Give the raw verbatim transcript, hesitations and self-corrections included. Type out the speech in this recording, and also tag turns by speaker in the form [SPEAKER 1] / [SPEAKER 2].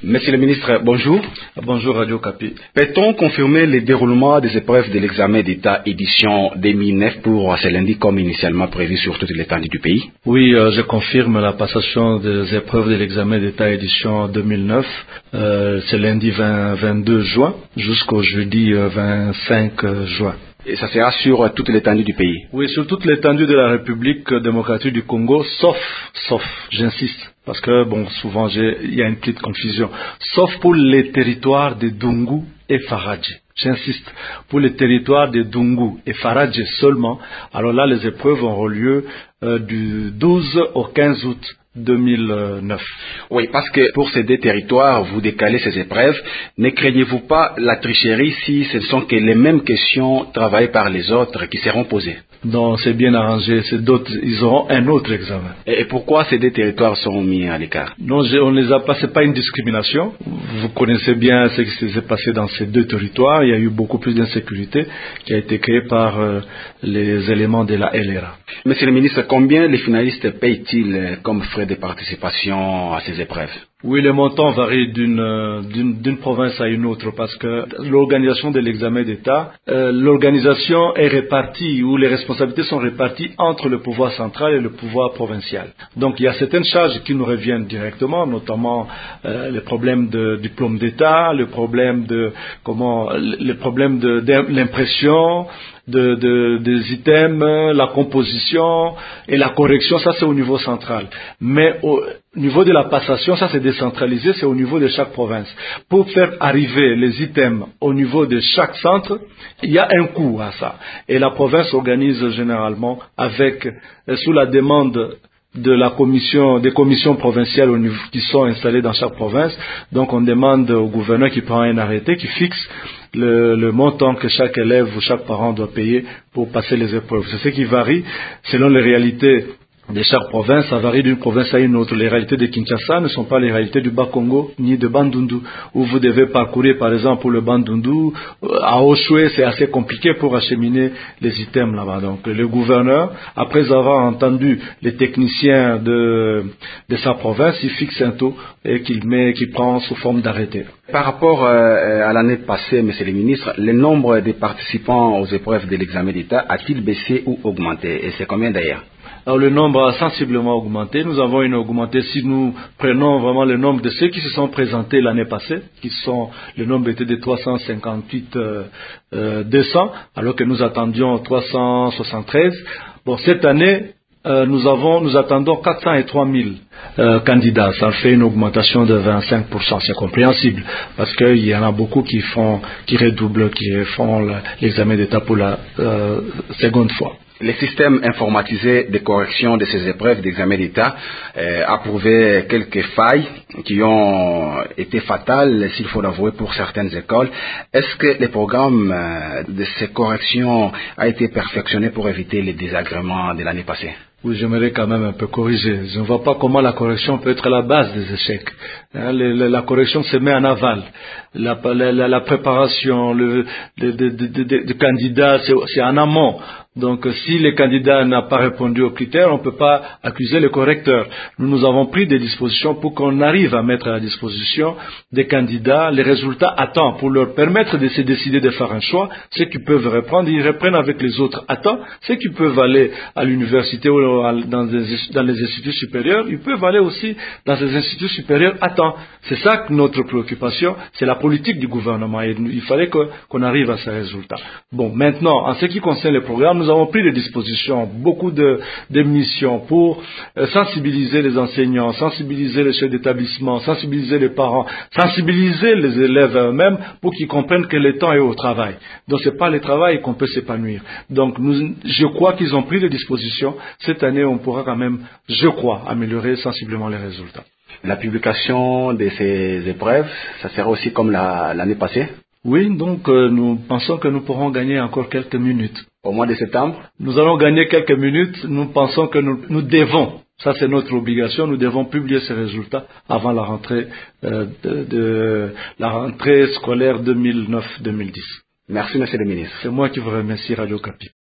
[SPEAKER 1] Monsieur le ministre, bonjour.
[SPEAKER 2] Bonjour Radio Capi.
[SPEAKER 1] Peut-on confirmer le déroulement des épreuves de l'examen d'État édition deux mille neuf pour ce lundi comme initialement prévu sur toute l'étendue du pays?
[SPEAKER 2] Oui, euh, je confirme la passation des épreuves de l'examen d'État édition deux mille neuf. Euh, c'est lundi vingt, vingt-deux juin jusqu'au jeudi euh, vingt-cinq juin.
[SPEAKER 1] Et ça sera sur toute l'étendue du pays?
[SPEAKER 2] Oui, sur toute l'étendue de la République démocratique du Congo, sauf, sauf, j'insiste, parce que bon, souvent il y a une petite confusion, sauf pour les territoires de Dungu et Faradje. J'insiste, pour les territoires de Dungu et Faradje seulement. Alors là, les épreuves auront lieu euh, du douze au quinze août deux mille neuf.
[SPEAKER 1] Oui, parce que pour ces deux territoires, vous décalez ces épreuves. Ne craignez-vous pas la tricherie si ce ne sont que les mêmes questions travaillées par les autres qui seront posées?
[SPEAKER 2] Non, c'est bien arrangé. C'est d'autres, ils auront un autre examen.
[SPEAKER 1] Et pourquoi ces deux territoires seront mis à l'écart?
[SPEAKER 2] Non, on les a pas. C'est pas une discrimination. Vous connaissez bien ce qui s'est passé dans ces deux territoires. Il y a eu beaucoup plus d'insécurité qui a été créée par euh, les éléments de la L R A.
[SPEAKER 1] Monsieur le ministre, combien les finalistes payent-ils comme frais de participation à ces épreuves?
[SPEAKER 2] Oui, les montants varient d'une, d'une, d'une province à une autre parce que l'organisation de l'examen d'État, euh, l'organisation est répartie ou les responsabilités sont réparties entre le pouvoir central et le pouvoir provincial. Donc il y a certaines charges qui nous reviennent directement, notamment euh, les problèmes de diplôme d'État, le problème de comment, les problèmes de, de l'impression. De, de, des items, la composition et la correction, ça c'est au niveau central. Mais au niveau de la passation, ça c'est décentralisé, c'est au niveau de chaque province. Pour faire arriver les items au niveau de chaque centre, il y a un coût à ça. Et la province organise généralement avec, sous la demande de la commission, des commissions provinciales au niveau, qui sont installées dans chaque province. Donc on demande au gouverneur qui prend un arrêté, qui fixe le, le montant que chaque élève ou chaque parent doit payer pour passer les épreuves. C'est ce qui varie selon les réalités de chaque province. Ça varie d'une province à une autre. Les réalités de Kinshasa ne sont pas les réalités du Bas-Congo ni de Bandundu, où vous devez parcourir par exemple pour le Bandundu à Oshwe, c'est assez compliqué pour acheminer les items là-bas. Donc le gouverneur, après avoir entendu les techniciens de, de sa province, il fixe un taux et qu'il met, qu'il prend sous forme d'arrêté.
[SPEAKER 1] Par rapport euh, à l'année passée, Monsieur le ministre, le nombre de participants aux épreuves de l'examen d'État a-t-il baissé ou augmenté? Et c'est combien d'ailleurs?
[SPEAKER 2] Alors le nombre a sensiblement augmenté. Nous avons une augmenté si nous prenons vraiment le nombre de ceux qui se sont présentés l'année passée, qui sont, le nombre était de trois cent cinquante-huit euh, euh, deux cents, alors que nous attendions trois cent soixante-treize. Bon, cette année, euh, nous avons, nous attendons quatre cent trois mille euh, candidats. Ça fait une augmentation de vingt-cinq pour cent. C'est compréhensible parce qu'il y en a beaucoup qui font, qui redoublent, qui font l'examen d'État pour la euh, seconde fois.
[SPEAKER 1] Le système informatisé de correction de ces épreuves d'examen d'État euh, a prouvé quelques failles qui ont été fatales, s'il faut l'avouer, pour certaines écoles. Est-ce que le programme euh, de ces corrections a été perfectionné pour éviter les désagréments de l'année passée?
[SPEAKER 2] Oui, j'aimerais quand même un peu corriger. Je ne vois pas comment la correction peut être la base des échecs. Hein, le, le, la correction se met en aval. La, la, la préparation le, de, de, de, de, de candidats, c'est en amont. Donc, si le candidat n'a pas répondu aux critères, on ne peut pas accuser le correcteur. Nous, nous avons pris des dispositions pour qu'on arrive à mettre à la disposition des candidats les résultats à temps, pour leur permettre de se décider de faire un choix. Ceux qui peuvent reprendre, ils reprennent avec les autres à temps. Ceux qui peuvent aller à l'université ou dans, des, dans les instituts supérieurs, ils peuvent aller aussi dans ces instituts supérieurs à temps. C'est ça que notre préoccupation, c'est la politique du gouvernement. Et il fallait que, qu'on arrive à ces résultats. Bon, maintenant, en ce qui concerne les programmes, nous avons pris des dispositions, beaucoup de, de missions pour euh, sensibiliser les enseignants, sensibiliser les chefs d'établissement, sensibiliser les parents, sensibiliser les élèves eux-mêmes pour qu'ils comprennent que le temps est au travail. Donc c'est pas le travail qu'on peut s'épanouir. Donc nous, je crois qu'ils ont pris des dispositions. Cette année, on pourra quand même, je crois, améliorer sensiblement les résultats.
[SPEAKER 1] La publication de ces épreuves, ça sera aussi comme la, l'année passée?
[SPEAKER 2] Oui, donc euh, nous pensons que nous pourrons gagner encore quelques minutes.
[SPEAKER 1] Au mois de septembre?
[SPEAKER 2] Nous allons gagner quelques minutes. Nous pensons que nous, nous devons, ça c'est notre obligation, nous devons publier ces résultats avant la rentrée, euh, de, de la rentrée scolaire deux mille neuf deux mille dix.
[SPEAKER 1] Merci, Monsieur le ministre.
[SPEAKER 2] C'est moi qui vous remercie, Radio Capi.